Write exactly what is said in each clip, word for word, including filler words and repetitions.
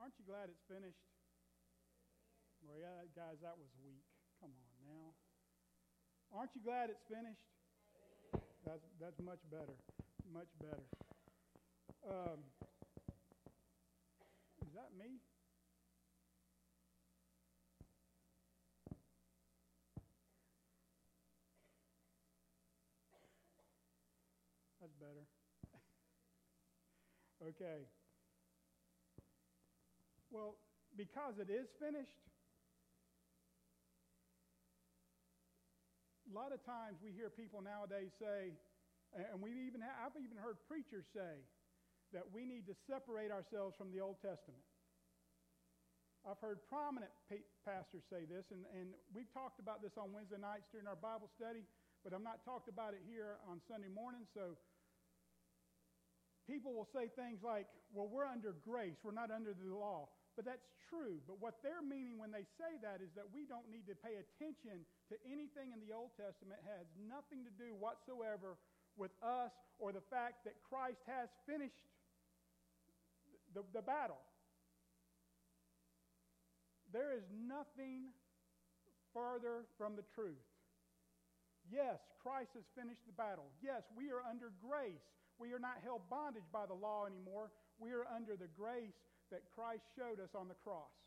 Aren't you glad it's finished? Well, yeah, guys, that was weak. Come on now. Aren't you glad it's finished? That's that's much better. Much better. Um, is that me? That's better. Okay. Well, because it is finished, a lot of times we hear people nowadays say, and we even have, I've even heard preachers say, that we need to separate ourselves from the Old Testament. I've heard prominent pa- pastors say this, and, and we've talked about this on Wednesday nights during our Bible study, but I've not talked about it here on Sunday morning, so people will say things like, well, we're under grace, we're not under the law. But that's true. But what they're meaning when they say that is that we don't need to pay attention to anything in the Old Testament. It has nothing to do whatsoever with us or the fact that Christ has finished the, the battle. There is nothing further from the truth. Yes, Christ has finished the battle. Yes, we are under grace. We are not held bondage by the law anymore. We are under the grace that Christ showed us on the cross.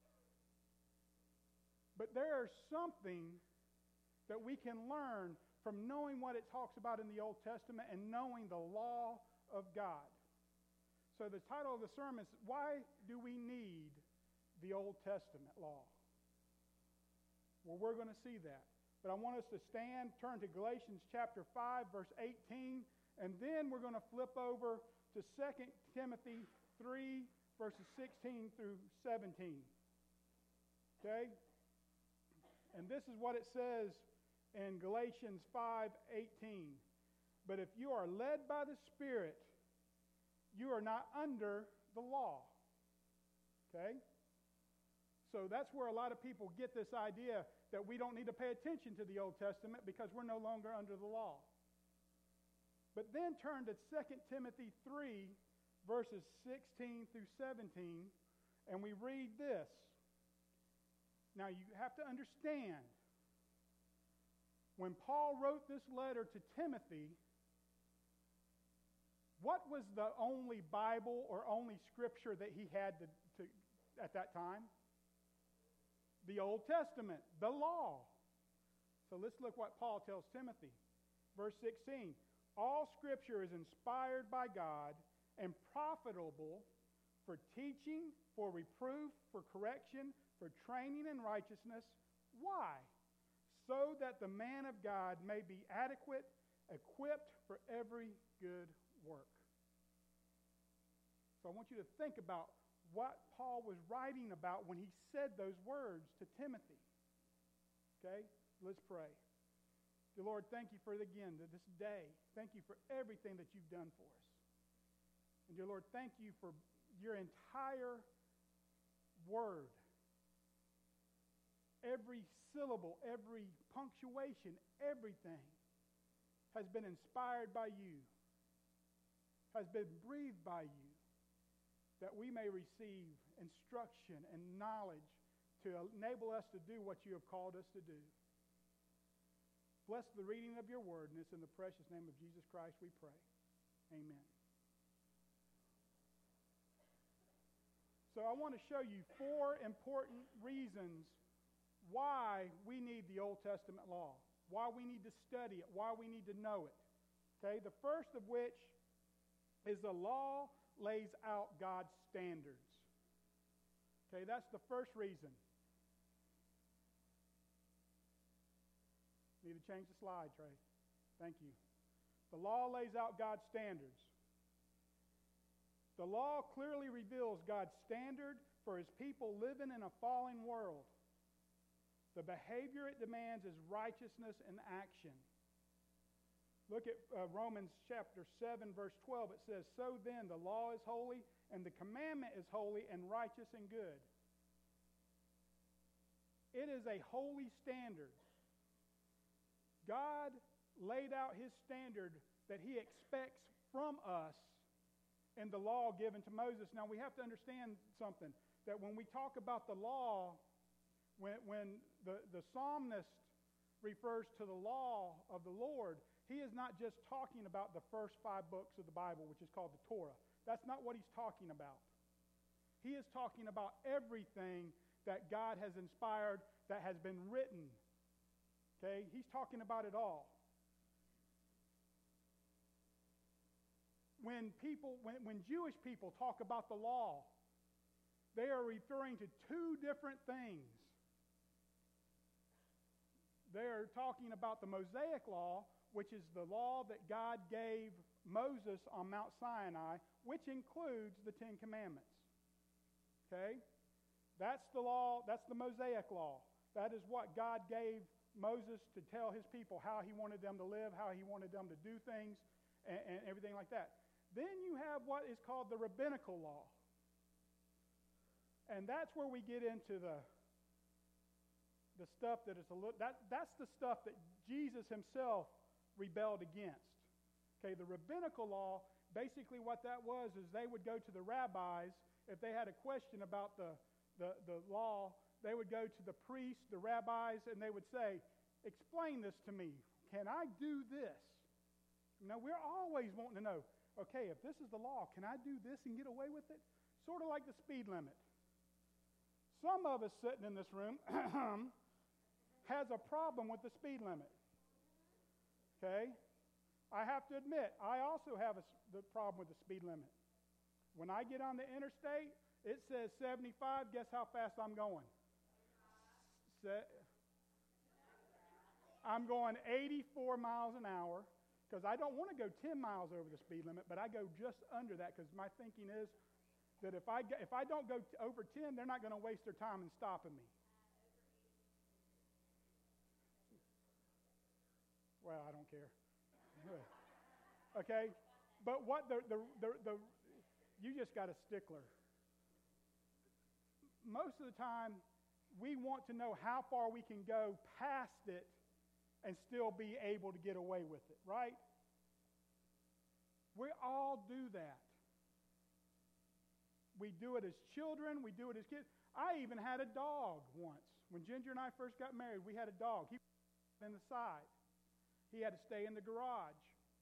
But there is something that we can learn from knowing what it talks about in the Old Testament and knowing the law of God. So the title of the sermon is, Why Do We Need the Old Testament Law? Well, we're going to see that. But I want us to stand, turn to Galatians chapter five, verse eighteen, and then we're going to flip over to Second Timothy three, verses sixteen through seventeen. Okay? And this is what it says in Galatians five eighteen. But if you are led by the Spirit, you are not under the law. Okay? So that's where a lot of people get this idea that we don't need to pay attention to the Old Testament because we're no longer under the law. But then turn to Second Timothy three, verses sixteen through seventeen, and we read this. Now you have to understand, when Paul wrote this letter to Timothy, what was the only Bible or only Scripture that he had to, to, at that time? The Old Testament, the law. So let's look what Paul tells Timothy. Verse sixteen, all Scripture is inspired by God and profitable for teaching, for reproof, for correction, for training in righteousness. Why? So that the man of God may be adequate, equipped for every good work. So I want you to think about what Paul was writing about when he said those words to Timothy. Okay? Let's pray. Dear Lord, thank you for, again, this day. Thank you for everything that you've done for us. And dear Lord, thank you for your entire word. Every syllable, every punctuation, everything has been inspired by you, has been breathed by you, that we may receive instruction and knowledge to enable us to do what you have called us to do. Bless the reading of your word, and it's in the precious name of Jesus Christ we pray. Amen. So I want to show you four important reasons why we need the Old Testament law, why we need to study it, why we need to know it. Okay, the first of which is the law lays out God's standards. Okay, that's the first reason. Need to change the slide, Trey. Thank you. The law lays out God's standards. The law clearly reveals God's standard for his people living in a fallen world. The behavior it demands is righteousness and action. Look at uh, Romans chapter seven, verse twelve. It says, so then the law is holy, and the commandment is holy and righteous and good. It is a holy standard. God laid out his standard that he expects from us in the law given to Moses. Now we have to understand something. that when we talk about the law, when, when the, the psalmist refers to the law of the Lord, he is not just talking about the first five books of the Bible, which is called the Torah. That's not what he's talking about. He is talking about everything that God has inspired, that has been written. Okay? He's talking about it all. When people, when, when Jewish people talk about the law, they are referring to two different things. They are talking about the Mosaic law, which is the law that God gave Moses on Mount Sinai, which includes the Ten Commandments. Okay? That's the law, that's the Mosaic law. That is what God gave Moses to tell his people how he wanted them to live, how he wanted them to do things, and, and everything like that. Then you have what is called the rabbinical law. And that's where we get into the, the stuff that is a little, that, that's the stuff that Jesus himself rebelled against. Okay, the rabbinical law, basically what that was is they would go to the rabbis if they had a question about the, the, the law. They would go to the priests, the rabbis, and they would say, explain this to me. Can I do this? You know, we're always wanting to know, okay, if this is the law, can I do this and get away with it? Sort of like the speed limit. Some of us sitting in this room has a problem with the speed limit. Okay? I have to admit, I also have a, the problem with the speed limit. When I get on the interstate, it says seventy-five. Guess how fast I'm going? Se- I'm going eighty-four miles an hour because I don't want to go ten miles over the speed limit, but I go just under that because my thinking is that if I, if I don't go t- over ten, they're not going to waste their time in stopping me. Well, I don't care. Okay? But what the, the, the, the you just got a stickler. Most of the time, we want to know how far we can go past it and still be able to get away with it, right? We all do that. We do it as children. We do it as kids. I even had a dog once. When Ginger and I first got married, we had a dog. He was in the side. He had to stay in the garage.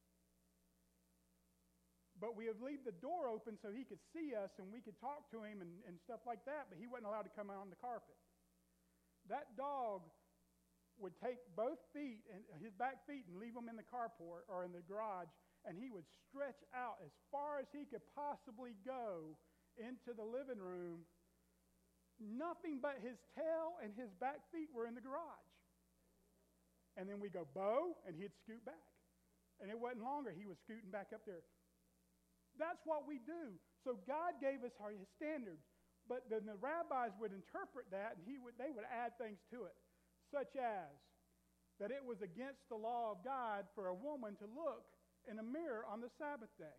But we would leave the door open so he could see us and we could talk to him and, and stuff like that, but he wasn't allowed to come out on the carpet. That dog would take both feet, and his back feet, and leave them in the carport or in the garage, and he would stretch out as far as he could possibly go into the living room. Nothing but his tail and his back feet were in the garage. And then we go, Bo, and he'd scoot back. And it wasn't longer. He was scooting back up there. That's what we do. So God gave us our, his standards. But then the rabbis would interpret that, and he would, they would add things to it, such as that it was against the law of God for a woman to look in a mirror on the Sabbath day.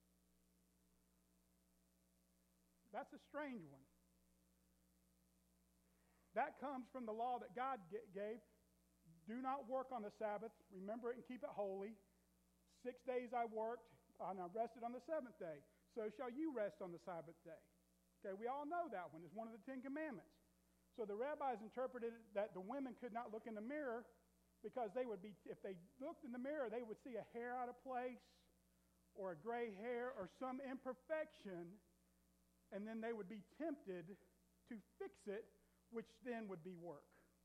That's a strange one. That comes from the law that God gave. Do not work on the Sabbath. Remember it and keep it holy. Six days I worked, and I rested on the seventh day. So shall you rest on the Sabbath day. Okay, we all know that one. It's one of the Ten Commandments. So the rabbis interpreted it that the women could not look in the mirror because they would be, if they looked in the mirror, they would see a hair out of place or a gray hair or some imperfection, and then they would be tempted to fix it, which then would be work.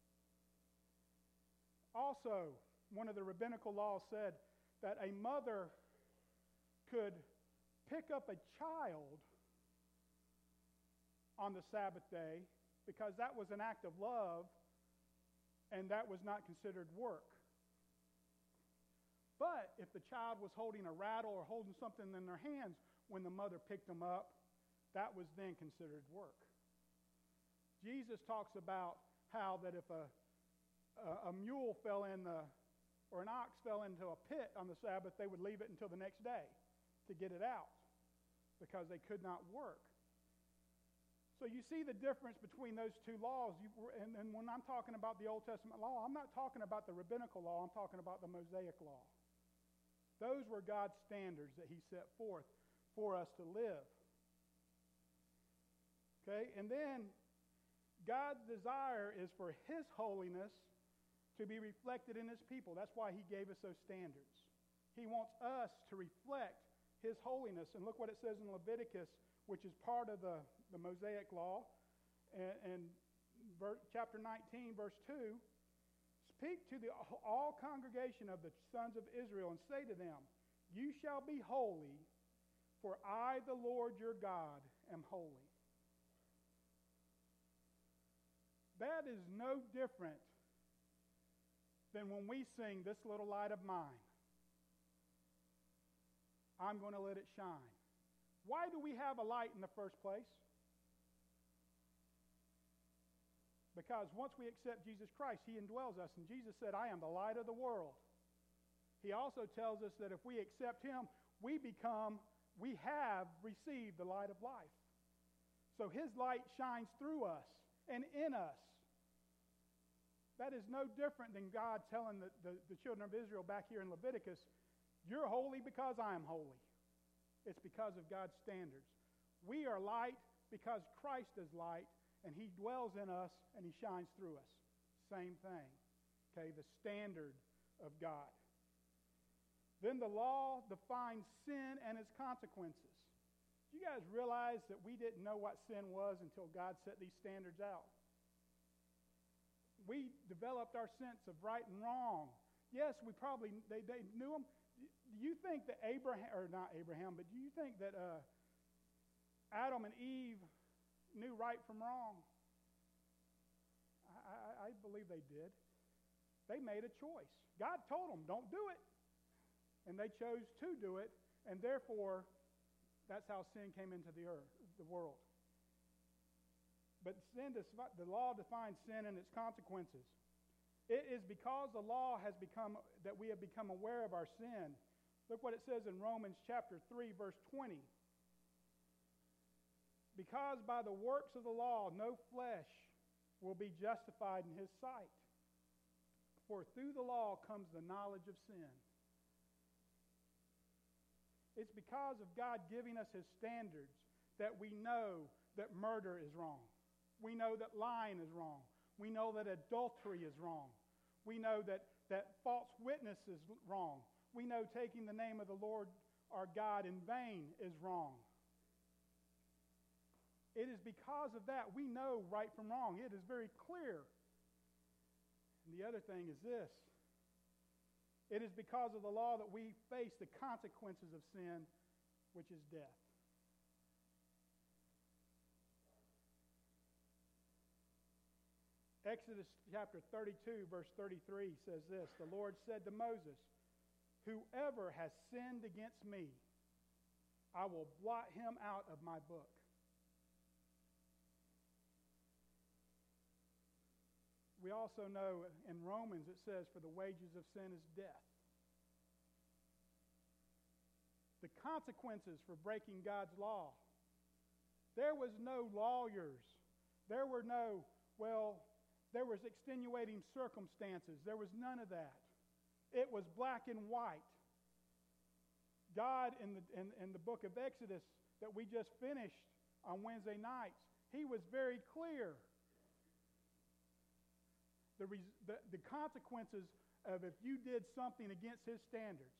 Also, one of the rabbinical laws said that a mother could pick up a child on the Sabbath day because that was an act of love and that was not considered work. But if the child was holding a rattle or holding something in their hands when the mother picked them up, that was then considered work. Jesus talks about how that if a, a, a mule fell in the, or an ox fell into a pit on the Sabbath, they would leave it until the next day to get it out because they could not work. So you see the difference between those two laws. You, and, and when I'm talking about the Old Testament law, I'm not talking about the rabbinical law. I'm talking about the Mosaic law. Those were God's standards that he set forth for us to live. Okay? And then God's desire is for his holiness to be reflected in his people. That's why he gave us those standards. He wants us to reflect his holiness. And look what it says in Leviticus, which is part of the, the Mosaic law. And, and ver, chapter nineteen, verse two, speak to the all congregation of the sons of Israel and say to them, you shall be holy, for I, the Lord your God, am holy. That is no different than when we sing This Little Light of Mine. I'm going to let it shine. Why do we have a light in the first place? Because once we accept Jesus Christ, he indwells us. And Jesus said, I am the light of the world. He also tells us that if we accept him, we become, we have received the light of life. So his light shines through us and in us. That is no different than God telling the, the, the children of Israel back here in Leviticus, you're holy because I am holy. It's because of God's standards. We are light because Christ is light, and he dwells in us, and he shines through us. Same thing. Okay, the standard of God. Then the law defines sin and its consequences. Do you guys realize that we didn't know what sin was until God set these standards out? We developed our sense of right and wrong. Yes, we probably, they, they knew them. Do you think that Abraham, or not Abraham, but do you think that uh, Adam and Eve knew right from wrong? I, I, I believe they did. They made a choice. God told them, don't do it. And they chose to do it, and therefore, that's how sin came into the earth, the world. But sin, the law defines sin and its consequences. It is because the law has become, that we have become aware of our sin. Look what it says in Romans chapter three, verse twenty. Because by the works of the law, no flesh will be justified in his sight. For through the law comes the knowledge of sin. It's because of God giving us his standards that we know that murder is wrong. We know that lying is wrong. We know that adultery is wrong. We know that, that false witness is wrong. We know taking the name of the Lord our God in vain is wrong. It is because of that we know right from wrong. It is very clear. And the other thing is this. It is because of the law that we face the consequences of sin, which is death. Exodus chapter thirty-two, verse thirty-three says this, the Lord said to Moses, whoever has sinned against me, I will blot him out of my book. We also know in Romans it says, for the wages of sin is death. The consequences for breaking God's law. There was no lawyers. There were no, well, there was extenuating circumstances. There was none of that. It was black and white. God, in the, in, in the book of Exodus that we just finished on Wednesday nights, he was very clear. The, the, the consequences of if you did something against his standards.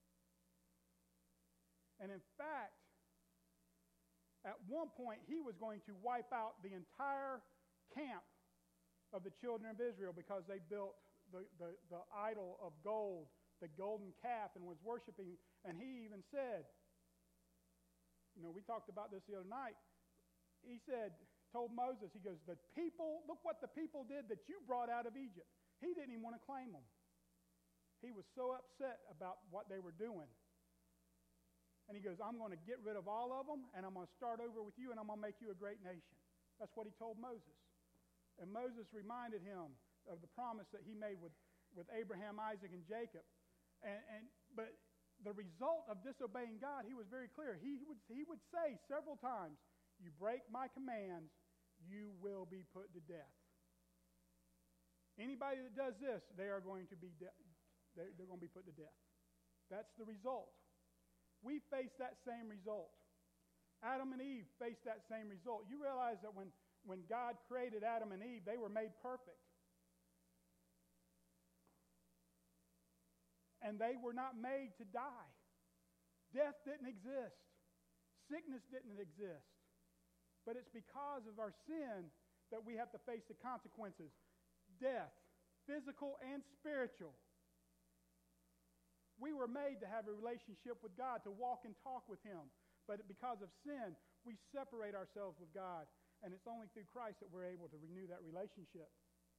And in fact, at one point, he was going to wipe out the entire camp of the children of Israel because they built the, the, the idol of gold, the golden calf, and was worshiping. And he even said, you know, we talked about this the other night. He said, told Moses, he goes, the people, look what the people did that you brought out of Egypt. He didn't even want to claim them. He was so upset about what they were doing. And he goes, I'm going to get rid of all of them, and I'm going to start over with you, and I'm going to make you a great nation. That's what he told Moses. And Moses reminded him of the promise that he made with, with Abraham, Isaac, and Jacob. And, and but the result of disobeying God, he was very clear. He would, he would say several times, you break my commands, you will be put to death. Anybody that does this, they are going to be de- they're, they're going to be put to death. That's the result. We face that same result. Adam and Eve faced that same result. You realize that when, when God created Adam and Eve, they were made perfect. And they were not made to die. Death didn't exist. Sickness didn't exist. But it's because of our sin that we have to face the consequences. Death, physical and spiritual. We were made to have a relationship with God, to walk and talk with Him. But because of sin, we separate ourselves with God. And it's only through Christ that we're able to renew that relationship.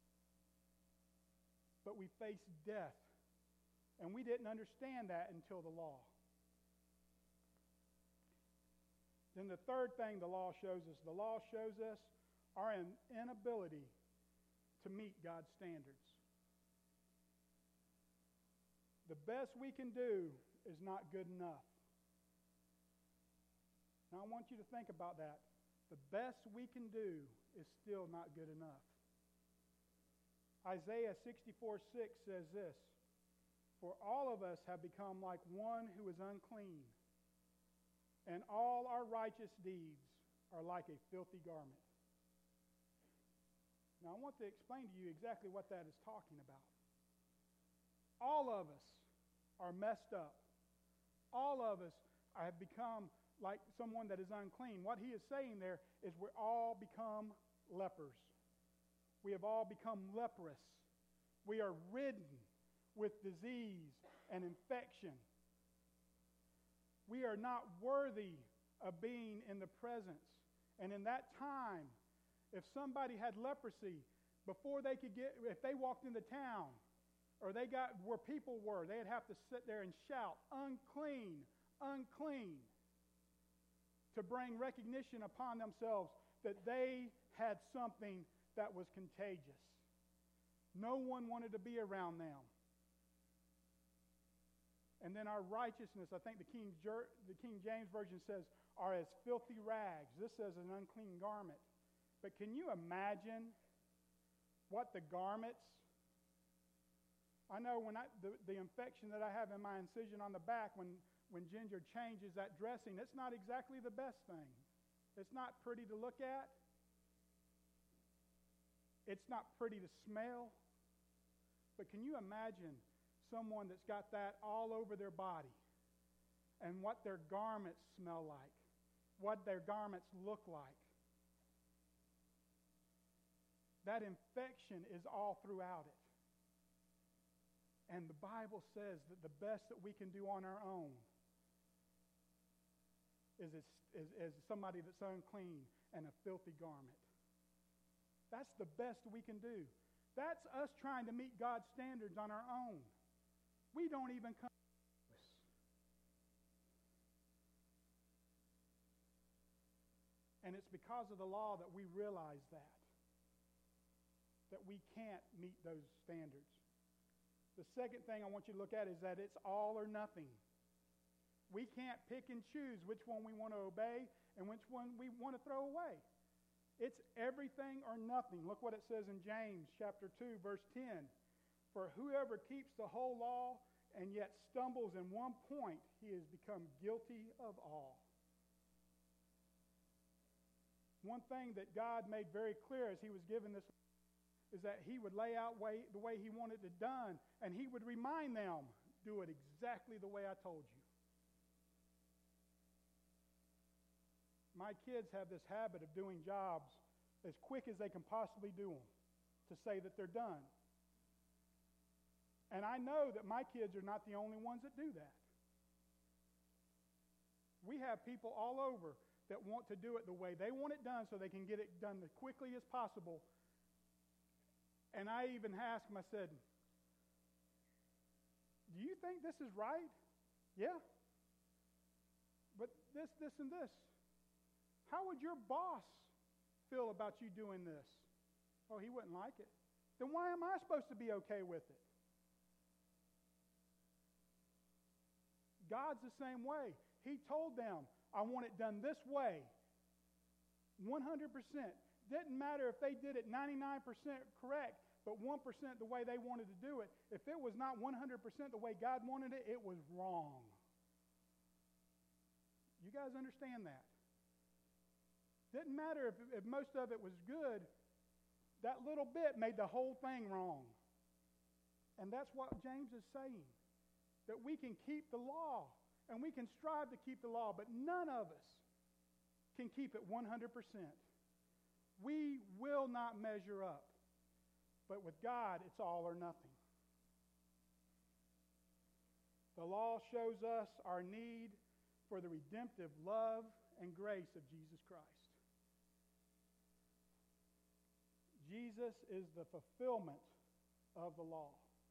But we face death. And we didn't understand that until the law. Then the third thing the law shows us, the law shows us our inability to meet God's standards. The best we can do is not good enough. Now I want you to think about that. The best we can do is still not good enough. Isaiah sixty-four six says this, "For all of us have become like one who is unclean, and all our righteous deeds are like a filthy garment." Now, I want to explain to you exactly what that is talking about. All of us are messed up. All of us have become like someone that is unclean. What he is saying there is we all become lepers. We have all become leprous. We are ridden with disease and infection. We are not worthy of being in the presence. And in that time, if somebody had leprosy, before they could get, if they walked into town, or they got where people were, they'd have to sit there and shout, "Unclean, unclean," to bring recognition upon themselves that they had something that was contagious. No one wanted to be around them. And then our righteousness, I think the King, the King James Version says, are as filthy rags. This says an unclean garment. But can you imagine what the garments, I know when I, the, the infection that I have in my incision on the back, when, when Ginger changes that dressing, it's not exactly the best thing. It's not pretty to look at. It's not pretty to smell. But can you imagine someone that's got that all over their body and what their garments smell like, what their garments look like? That infection is all throughout it. And the Bible says that the best that we can do on our own is as, is, is somebody that's unclean and a filthy garment. That's the best we can do. That's us trying to meet God's standards on our own. We don't even come close. And it's because of the law that we realize that. That we can't meet those standards. The second thing I want you to look at is that it's all or nothing. We can't pick and choose which one we want to obey and which one we want to throw away. It's everything or nothing. Look what it says in James chapter two, verse ten. "For whoever keeps the whole law and yet stumbles in one point, he has become guilty of all." One thing that God made very clear as he was given this is that he would lay out way, the way he wanted it done, and he would remind them, do it exactly the way I told you. My kids have this habit of doing jobs as quick as they can possibly do them to say that they're done. And I know that my kids are not the only ones that do that. We have people all over that want to do it the way they want it done so they can get it done as quickly as possible. And I even asked him, I said, "Do you think this is right?" "Yeah. But this, this, and this." "How would your boss feel about you doing this?" "Oh, he wouldn't like it." "Then why am I supposed to be okay with it?" God's the same way. He told them, "I want it done this way, one hundred percent. Didn't matter if they did it ninety-nine percent correct, but one percent the way they wanted to do it. If it was not one hundred percent the way God wanted it, it was wrong. You guys understand that? Didn't matter if, if most of it was good, that little bit made the whole thing wrong. And that's what James is saying, that we can keep the law, and we can strive to keep the law, but none of us can keep it one hundred percent. We will not measure up. But with God, it's all or nothing. The law shows us our need for the redemptive love and grace of Jesus Christ. Jesus is the fulfillment of the law.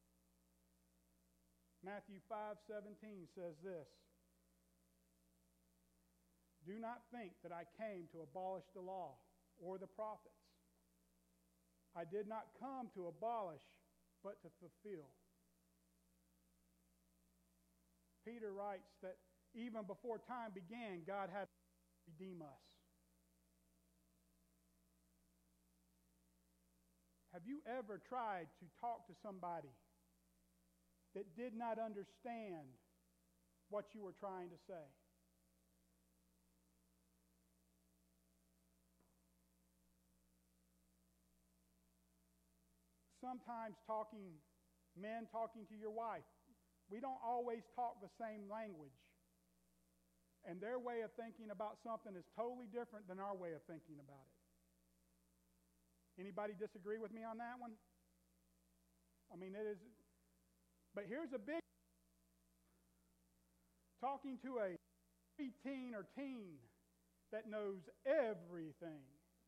Matthew five seventeen says this, "Do not think that I came to abolish the law or the prophets. I did not come to abolish, but to fulfill." Peter writes that even before time began, God had to redeem us. Have you ever tried to talk to somebody that did not understand what you were trying to say? Sometimes talking, men talking to your wife, we don't always talk the same language. And their way of thinking about something is totally different than our way of thinking about it. Anybody disagree with me on that one? I mean, it is. But here's a big. Talking to a preteen or teen that knows everything.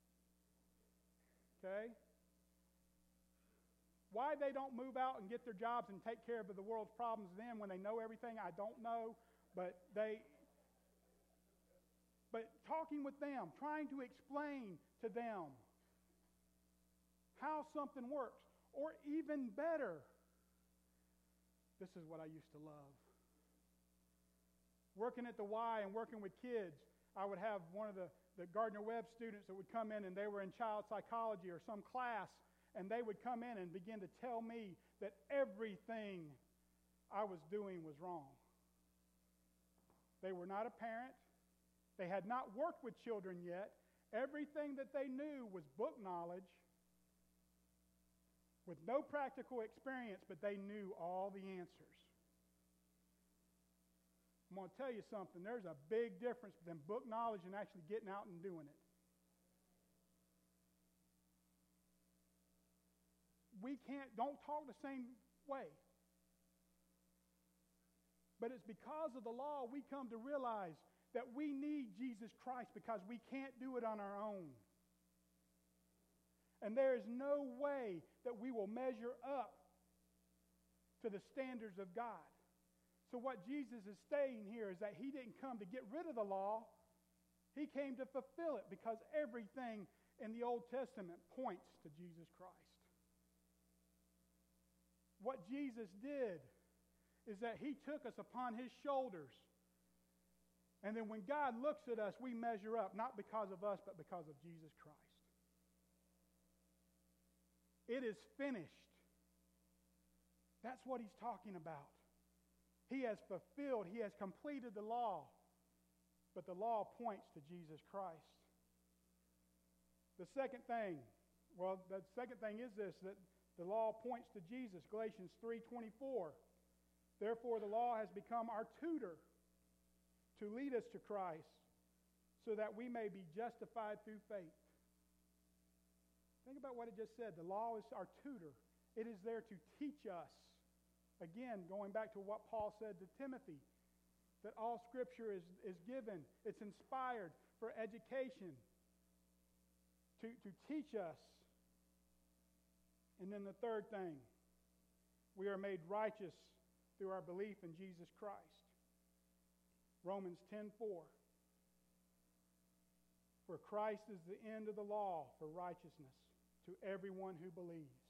Okay? Why they don't move out and get their jobs and take care of the world's problems then when they know everything, I don't know. But they. But talking with them, trying to explain to them how something works, or even better, this is what I used to love. Working at the Y and working with kids, I would have one of the, the Gardner-Webb students that would come in, and they were in child psychology or some class, and they would come in and begin to tell me that everything I was doing was wrong. They were not a parent. They had not worked with children yet. Everything that they knew was book knowledge with no practical experience, but they knew all the answers. I'm going to tell you something. There's a big difference between book knowledge and actually getting out and doing it. We can't, don't talk the same way. But it's because of the law we come to realize that we need Jesus Christ because we can't do it on our own. And there is no way that we will measure up to the standards of God. So what Jesus is saying here is that he didn't come to get rid of the law. He came to fulfill it because everything in the Old Testament points to Jesus Christ. What Jesus did is that he took us upon his shoulders. And then when God looks at us, we measure up, not because of us, but because of Jesus Christ. It is finished. That's what he's talking about. He has fulfilled, he has completed the law. But the law points to Jesus Christ. The second thing, well, the second thing is this, that the law points to Jesus. Galatians three twenty-four. Therefore, the law has become our tutor to lead us to Christ so that we may be justified through faith. Think about what it just said. The law is our tutor. It is there to teach us. Again, going back to what Paul said to Timothy, that all Scripture is, is given. It's inspired for education, to, to teach us. And then the third thing, we are made righteous through our belief in Jesus Christ. Romans ten four. For Christ is the end of the law for righteousness to everyone who believes.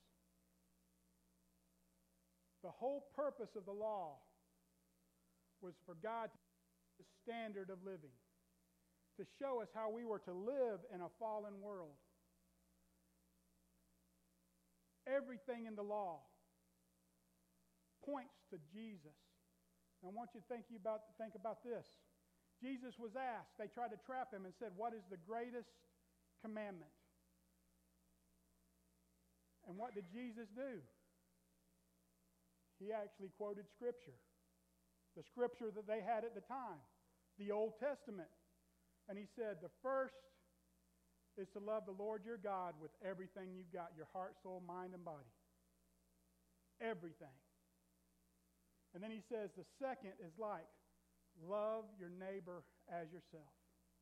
The whole purpose of the law was for God to set the standard of living, to show us how we were to live in a fallen world. Everything in the law points to Jesus. And I want you to think about, think about this. Jesus was asked, they tried to trap him and said, what is the greatest commandment? And what did Jesus do? He actually quoted Scripture. The Scripture that they had at the time. The Old Testament. And he said, the first is to love the Lord your God with everything you've got. Your heart, soul, mind, and body. Everything. And then he says the second is like, love your neighbor as yourself.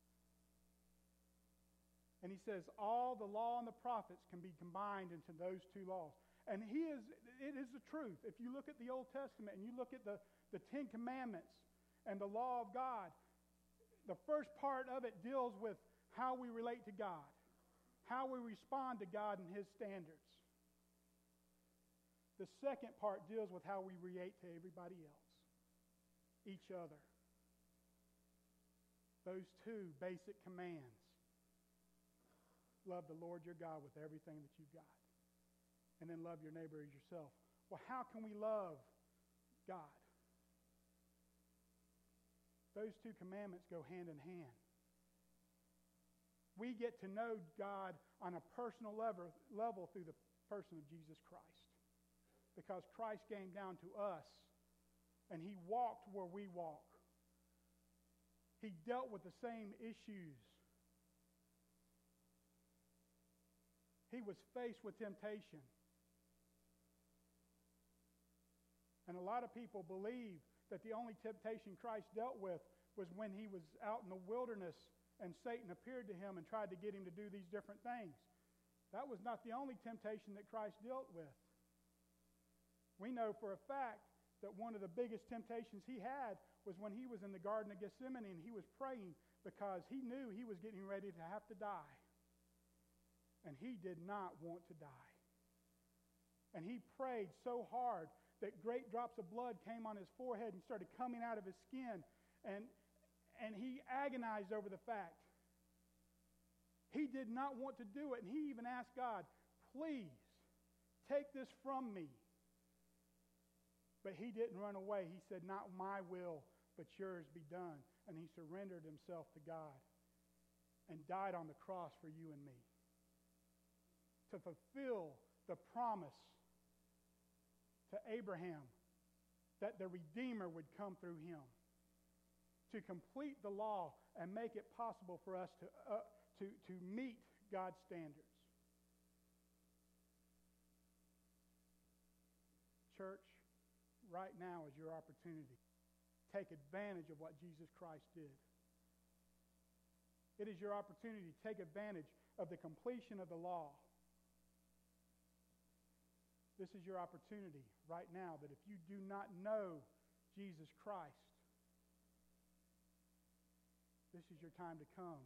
And he says all the law and the prophets can be combined into those two laws. And he is, it is the truth. If you look at the Old Testament and you look at the, the Ten Commandments and the law of God, the first part of it deals with how we relate to God, how we respond to God and His standards. The second part deals with how we relate to everybody else, each other. Those two basic commands. Love the Lord your God with everything that you've got. And then love your neighbor as yourself. Well, how can we love God? Those two commandments go hand in hand. We get to know God on a personal level, level through the person of Jesus Christ. Because Christ came down to us and He walked where we walk. He dealt with the same issues. He was faced with temptation. And a lot of people believe that the only temptation Christ dealt with was when He was out in the wilderness and Satan appeared to Him and tried to get Him to do these different things. That was not the only temptation that Christ dealt with. We know for a fact that one of the biggest temptations He had was when He was in the Garden of Gethsemane and He was praying because He knew He was getting ready to have to die. And He did not want to die. And He prayed so hard that great drops of blood came on His forehead and started coming out of His skin. And, and He agonized over the fact. He did not want to do it. And He even asked God, please, take this from me. But He didn't run away. He said, not my will, but yours be done. And He surrendered Himself to God and died on the cross for you and me. To fulfill the promise to Abraham that the Redeemer would come through him. To complete the law and make it possible for us to, uh, to, to meet God's standards. Church, right now is your opportunity. Take advantage of what Jesus Christ did. It is your opportunity to take advantage of the completion of the law. This is your opportunity right now that if you do not know Jesus Christ, this is your time to come.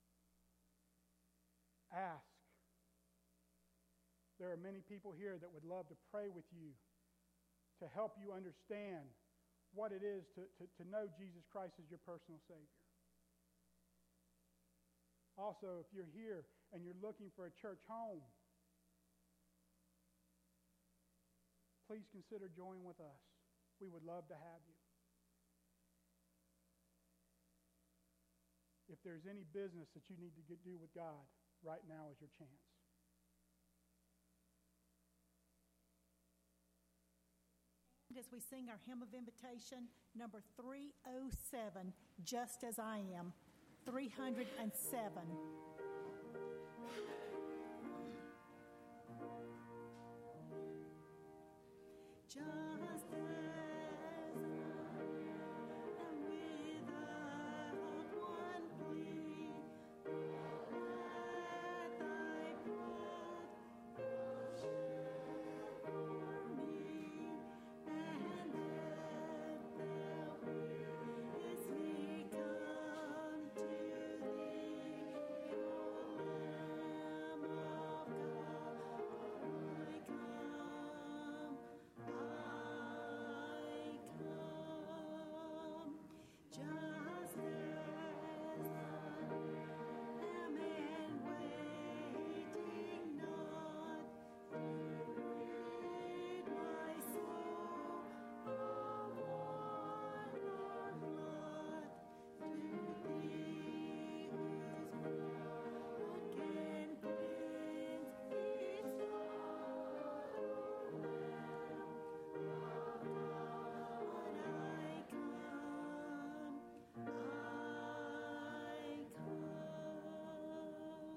Ask. There are many people here that would love to pray with you to help you understand what it is to, to, to know Jesus Christ as your personal Savior. Also, if you're here and you're looking for a church home, please consider joining with us. We would love to have you. If there's any business that you need to get, do with God, right now is your chance. As we sing our hymn of invitation, number three oh seven, Just As I Am, three hundred seven. Just